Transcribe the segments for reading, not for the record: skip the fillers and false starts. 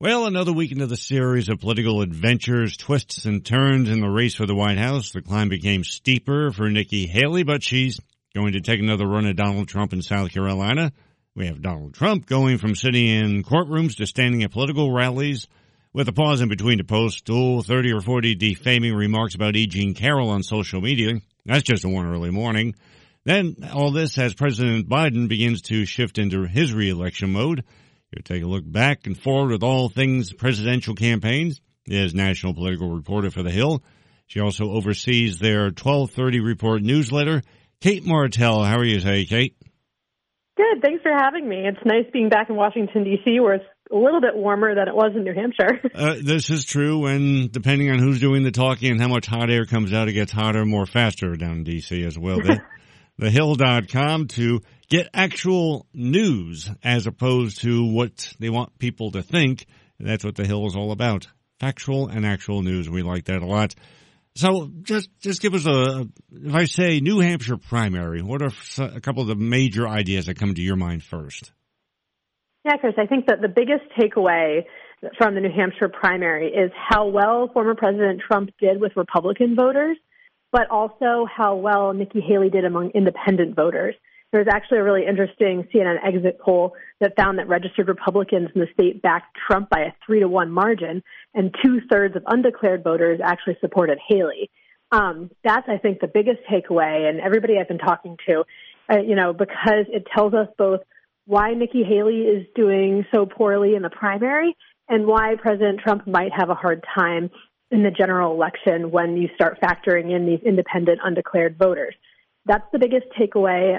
Well, another week into the series of political adventures, twists and turns in the race for the White House. The climb became steeper for Nikki Haley, but she's going to take another run at Donald Trump in South Carolina. We have Donald Trump going from sitting in courtrooms to standing at political rallies with a pause in between to post 30 or 40 defaming remarks about E. Jean Carroll on social media. That's just a one early morning. Then all this as President Biden begins to shift into his re-election mode. Here to take a look back and forward with all things presidential campaigns is national political reporter for The Hill. She also oversees their 1230 Report newsletter. Kate Martell, how are you today, Kate? Good. Thanks for having me. It's nice being back in Washington, D.C., where it's a little bit warmer than it was in New Hampshire. This is true, and depending on who's doing the talking and how much hot air comes out, it gets hotter more faster down in D.C. as well. TheHill.com to get actual news as opposed to what they want people to think. That's what The Hill is all about. Factual and actual news. We like that a lot. So just give us if I say New Hampshire primary, what are a couple of the major ideas that come to your mind first? Yeah, Chris, I think that the biggest takeaway from the New Hampshire primary is how well former President Trump did with Republican voters, but also how well Nikki Haley did among independent voters. There's actually a really interesting CNN exit poll that found that registered Republicans in the state backed Trump by a 3-1 margin, and 2/3 of undeclared voters actually supported Haley. That's, I think, the biggest takeaway, and everybody I've been talking to, because it tells us both why Nikki Haley is doing so poorly in the primary and why President Trump might have a hard time in the general election when you start factoring in these independent, undeclared voters. That's the biggest takeaway.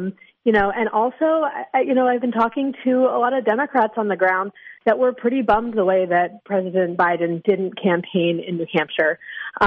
And also, I've been talking to a lot of Democrats on the ground that were pretty bummed the way that President Biden didn't campaign in New Hampshire.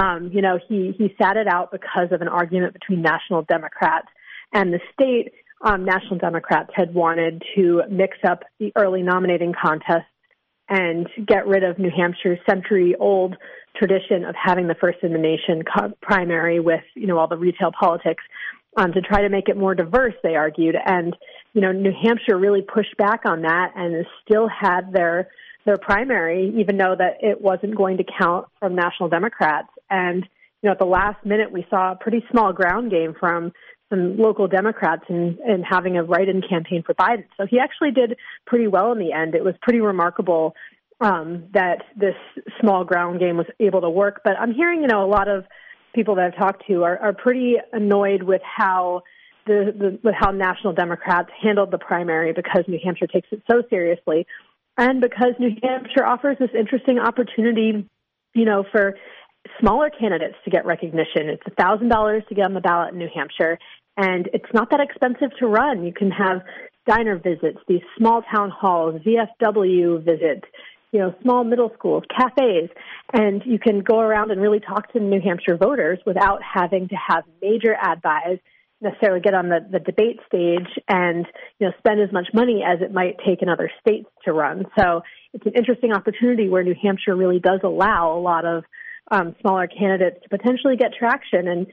He sat it out because of an argument between national Democrats and the state. National Democrats had wanted to mix up the early nominating contest and get rid of New Hampshire's century-old tradition of having the first-in-the-nation primary with, all the retail politics to try to make it more diverse, they argued. And, New Hampshire really pushed back on that and still had their primary, even though that it wasn't going to count from national Democrats. And, at the last minute, we saw a pretty small ground game from some local Democrats in having a write-in campaign for Biden. So he actually did pretty well in the end. It was pretty remarkable that this small ground game was able to work. But I'm hearing, a lot of people that I've talked to are pretty annoyed with how with how national Democrats handled the primary because New Hampshire takes it so seriously, and because New Hampshire offers this interesting opportunity, for smaller candidates to get recognition. It's $1,000 to get on the ballot in New Hampshire, and it's not that expensive to run. You can have diner visits, these small town halls, VFW visits, small middle schools, cafes, and you can go around and really talk to New Hampshire voters without having to have major ad buys, necessarily get on the debate stage and, spend as much money as it might take in other states to run. So it's an interesting opportunity where New Hampshire really does allow a lot of smaller candidates to potentially get traction and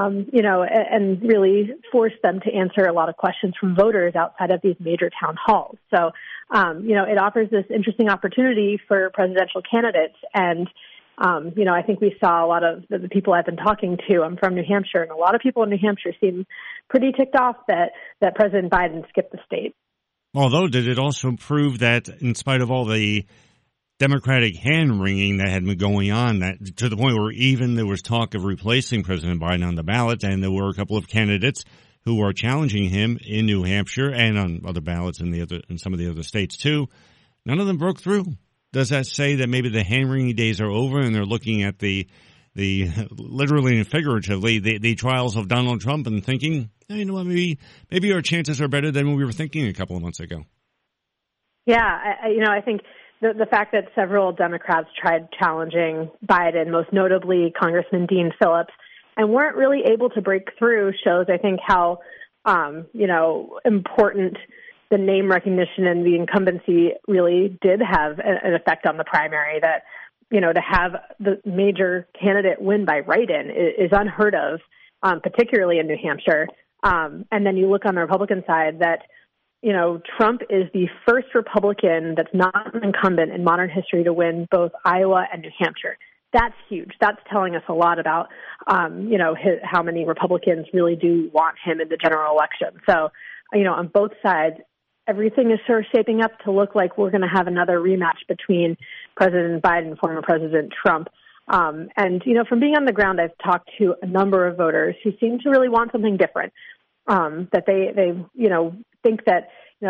really force them to answer a lot of questions from voters outside of these major town halls. So, it offers this interesting opportunity for presidential candidates. And, I think we saw a lot of the people I've been talking to. I'm from New Hampshire, and a lot of people in New Hampshire seem pretty ticked off that President Biden skipped the state. Although, did it also prove that in spite of all the Democratic hand-wringing that had been going on, that to the point where even there was talk of replacing President Biden on the ballot, and there were a couple of candidates who are challenging him in New Hampshire and on other ballots in some of the other states too, none of them broke through. Does that say that maybe the hand-wringing days are over and they're looking at the literally and figuratively the trials of Donald Trump and thinking, hey, maybe our chances are better than we were thinking a couple of months ago? Yeah, I think the fact that several Democrats tried challenging Biden, most notably Congressman Dean Phillips, and weren't really able to break through shows, I think, how, important the name recognition and the incumbency really did have an effect on the primary. That, to have the major candidate win by write-in is unheard of, particularly in New Hampshire. And then you look on the Republican side that Trump is the first Republican that's not an incumbent in modern history to win both Iowa and New Hampshire. That's huge. That's telling us a lot about, how many Republicans really do want him in the general election. So, on both sides, everything is sort of shaping up to look like we're going to have another rematch between President Biden and former President Trump. From being on the ground, I've talked to a number of voters who seem to really want something different. That they think that,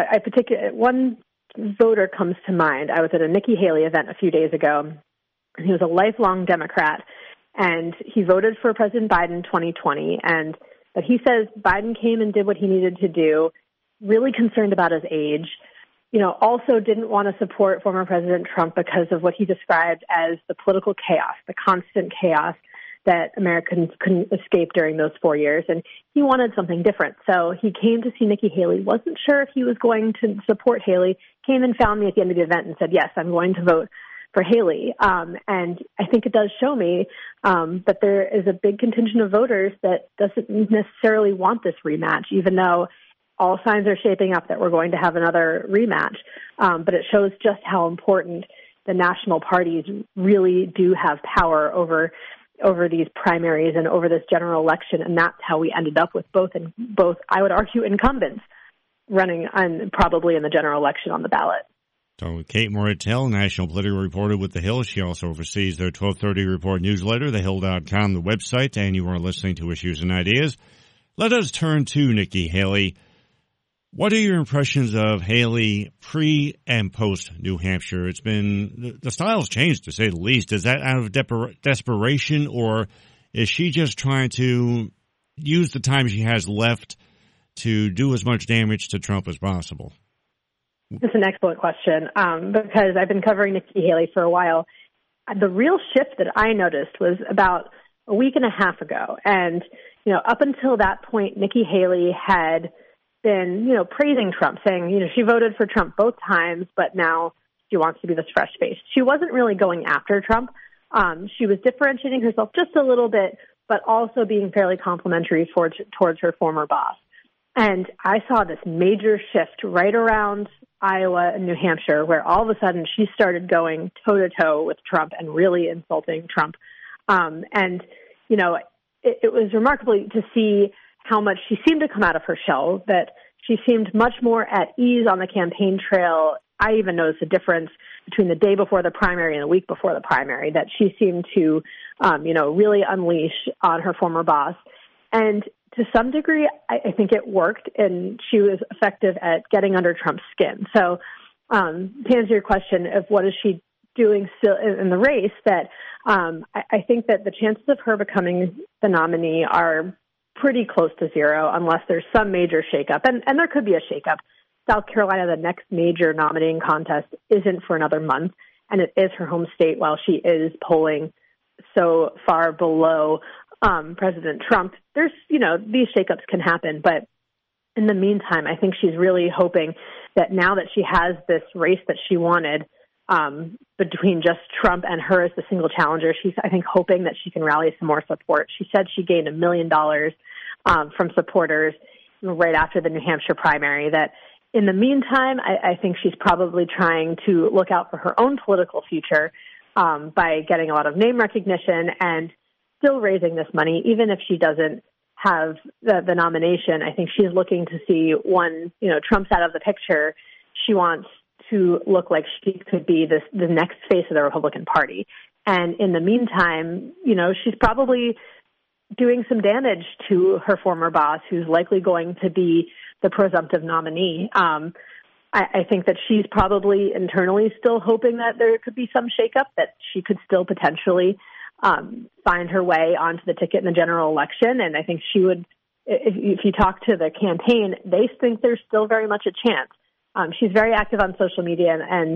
one voter comes to mind. I was at a Nikki Haley event a few days ago. He was a lifelong Democrat, and he voted for President Biden in 2020. But he says Biden came and did what he needed to do, really concerned about his age, also didn't want to support former President Trump because of what he described as the political chaos, the constant chaos that Americans couldn't escape during those 4 years. And he wanted something different. So he came to see Nikki Haley, wasn't sure if he was going to support Haley, came and found me at the end of the event and said, yes, I'm going to vote for Haley. And I think it does show me that there is a big contingent of voters that doesn't necessarily want this rematch, even though all signs are shaping up that we're going to have another rematch. But it shows just how important the national parties really do have power over these primaries and over this general election. And that's how we ended up with both, I would argue, incumbents running probably in the general election on the ballot. So Kate Moritell, national political reporter with The Hill. She also oversees their 1230 Report newsletter, thehill.com, the website, and you are listening to Issues and Ideas. Let us turn to Nikki Haley. What are your impressions of Haley pre and post New Hampshire? It's been, the style's changed to say the least. Is that out of desperation, or is she just trying to use the time she has left to do as much damage to Trump as possible? That's an excellent question, because I've been covering Nikki Haley for a while. The real shift that I noticed was about a week and a half ago. And, up until that point, Nikki Haley had been, praising Trump, saying, she voted for Trump both times, but now she wants to be this fresh face. She wasn't really going after Trump. She was differentiating herself just a little bit, but also being fairly complimentary towards her former boss. And I saw this major shift right around Iowa and New Hampshire, where all of a sudden she started going toe-to-toe with Trump and really insulting Trump. It was remarkable to see how much she seemed to come out of her shell, that she seemed much more at ease on the campaign trail. I even noticed a difference between the day before the primary and the week before the primary, that she seemed to, really unleash on her former boss. And to some degree, I think it worked, and she was effective at getting under Trump's skin. So to answer your question of what is she doing still in the race, that I think that the chances of her becoming the nominee are pretty close to zero unless there's some major shakeup. And there could be a shakeup. South Carolina, the next major nominating contest, isn't for another month, and it is her home state while she is polling so far below President Trump. There's, these shakeups can happen, but in the meantime, I think she's really hoping that now that she has this race that she wanted between just Trump and her as the single challenger, she's, I think, hoping that she can rally some more support. She said she gained $1 million from supporters right after the New Hampshire primary. That in the meantime, I think she's probably trying to look out for her own political future by getting a lot of name recognition and still raising this money, even if she doesn't have the nomination. I think she's looking to see when, Trump's out of the picture, she wants to look like she could be the next face of the Republican Party. And in the meantime, she's probably doing some damage to her former boss, who's likely going to be the presumptive nominee. I think that she's probably internally still hoping that there could be some shakeup, that she could still potentially find her way onto the ticket in the general election. And I think she would, if you talk to the campaign, they think there's still very much a chance. She's very active on social media, and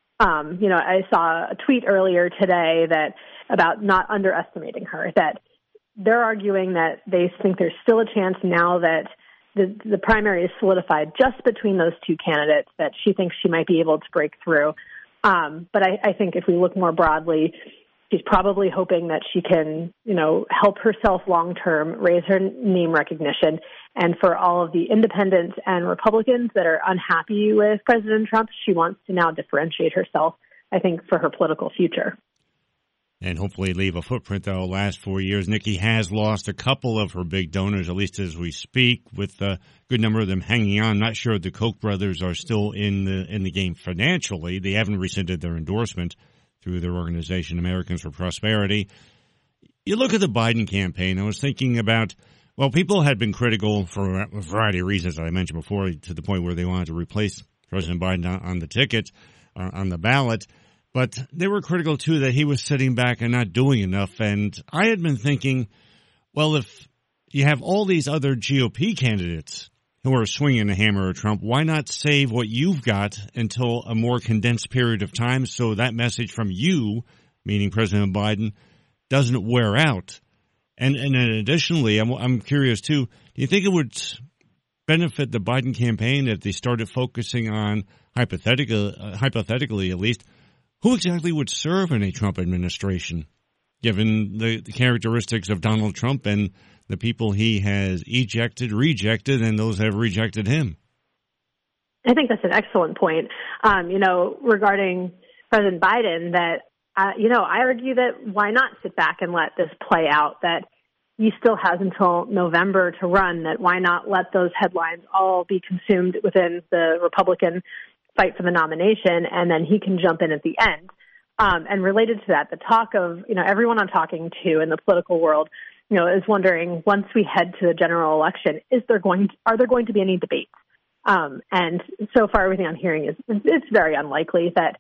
I saw a tweet earlier today about not underestimating her, that they're arguing that they think there's still a chance now that the primary is solidified just between those two candidates, that she thinks she might be able to break through. But I think if we look more broadly, she's probably hoping that she can, help herself long-term, raise her name recognition, And for all of the independents and Republicans that are unhappy with President Trump, she wants to now differentiate herself, I think, for her political future. And hopefully leave a footprint that will last 4 years. Nikki has lost a couple of her big donors, at least as we speak, with a good number of them hanging on. Not sure the Koch brothers are still in the game financially. They haven't rescinded their endorsement through their organization, Americans for Prosperity. You look at the Biden campaign, I was thinking about, well, people had been critical for a variety of reasons, I mentioned before, to the point where they wanted to replace President Biden on the ticket, on the ballot. But they were critical, too, that he was sitting back and not doing enough. And I had been thinking, well, if you have all these other GOP candidates who are swinging the hammer at Trump, why not save what you've got until a more condensed period of time so that message from you, meaning President Biden, doesn't wear out? And additionally, I'm curious, too, do you think it would benefit the Biden campaign if they started focusing on, hypothetically at least, who exactly would serve in a Trump administration, given the characteristics of Donald Trump and the people he has ejected, rejected, and those that have rejected him? I think that's an excellent point. Regarding President Biden, that, I argue that why not sit back and let this play out, that he still has until November to run, that why not let those headlines all be consumed within the Republican fight for the nomination, and then he can jump in at the end. And related to that, the talk of, everyone I'm talking to in the political world, is wondering, once we head to the general election, are there going to be any debates? And so far, everything I'm hearing is it's very unlikely that,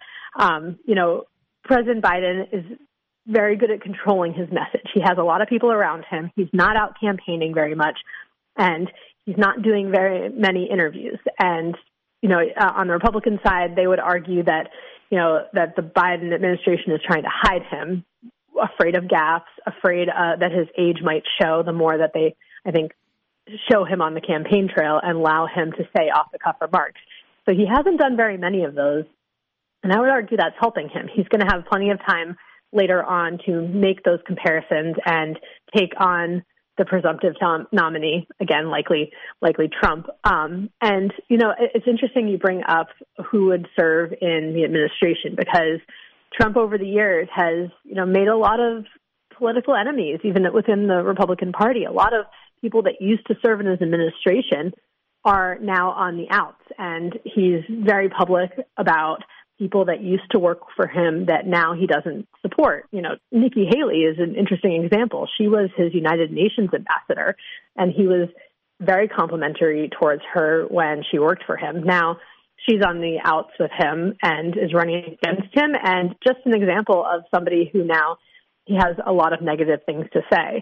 President Biden is very good at controlling his message. He has a lot of people around him. He's not out campaigning very much, and he's not doing very many interviews. And on the Republican side, they would argue that, that the Biden administration is trying to hide him, afraid of gaffes, afraid that his age might show the more that they, I think, show him on the campaign trail and allow him to say off-the-cuff remarks. So he hasn't done very many of those, and I would argue that's helping him. He's going to have plenty of time later on to make those comparisons and take on the presumptive nominee, again, likely Trump. And, it's interesting you bring up who would serve in the administration, because Trump over the years has, made a lot of political enemies, even within the Republican Party. A lot of people that used to serve in his administration are now on the outs, and he's very public about people that used to work for him that now he doesn't support. Nikki Haley is an interesting example. She was his United Nations ambassador, and he was very complimentary towards her when she worked for him. Now she's on the outs with him and is running against him, and just an example of somebody who now he has a lot of negative things to say.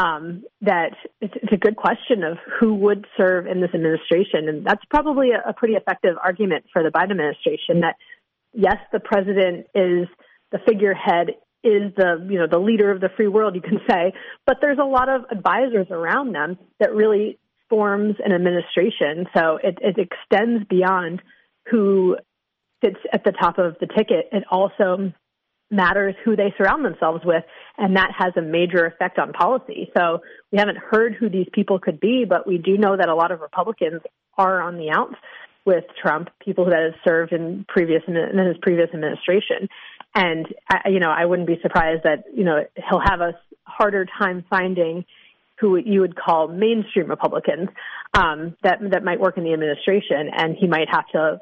That it's a good question of who would serve in this administration, and that's probably a pretty effective argument for the Biden administration, that yes, the president is the figurehead, is the leader of the free world, you can say, but there's a lot of advisors around them that really forms an administration. So it extends beyond who sits at the top of the ticket. It also matters who they surround themselves with, and that has a major effect on policy. So we haven't heard who these people could be, but we do know that a lot of Republicans are on the outs with Trump, people that have served in his previous administration. And, I wouldn't be surprised that, he'll have a harder time finding who you would call mainstream Republicans that might work in the administration. And he might have to,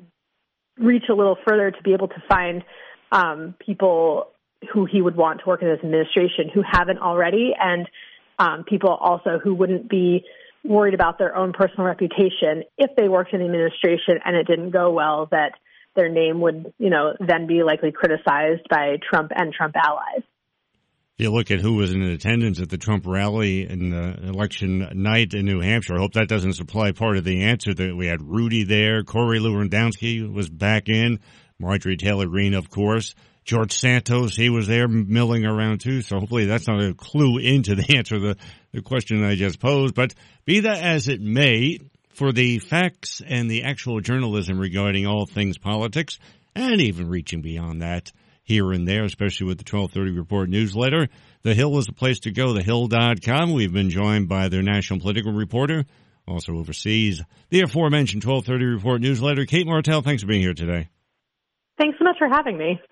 reach a little further to be able to find people who he would want to work in his administration who haven't already, and people also who wouldn't be worried about their own personal reputation if they worked in the administration and it didn't go well, that their name would, then be likely criticized by Trump and Trump allies. If you look at who was in attendance at the Trump rally in the election night in New Hampshire, I hope that doesn't supply part of the answer. That we had Rudy there, Corey Lewandowski was back in, Marjorie Taylor Greene, of course, George Santos, he was there milling around too. So hopefully that's not a clue into the answer to the question I just posed. But be that as it may, for the facts and the actual journalism regarding all things politics, and even reaching beyond that here and there, especially with the 1230 Report newsletter, The Hill is a place to go, thehill.com. We've been joined by their national political reporter, also oversees the aforementioned 1230 Report newsletter. Kate Martell, thanks for being here today. Thanks so much for having me.